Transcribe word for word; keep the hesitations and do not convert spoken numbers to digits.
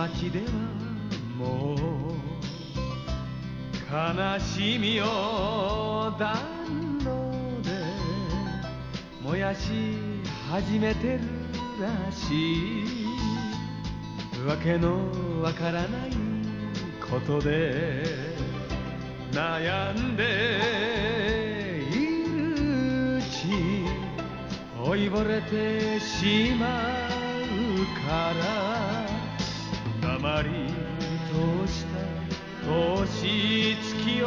街ではもう悲しみを暖炉で燃やし始めてるらしい。わけのわからないことで悩んでいるうち老いぼれてしまうから黙りとした年月を